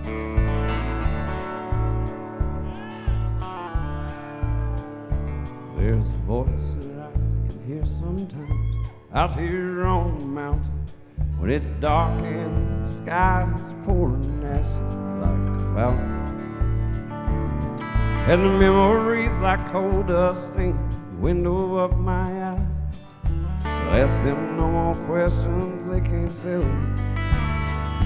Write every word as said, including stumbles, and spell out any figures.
There's a voice that I can hear sometimes out here on the mountain when it's dark and the sky's pouring acid like a fountain. And the memories like coal dust in the window of my eye. So ask them no more questions, they can't sell them.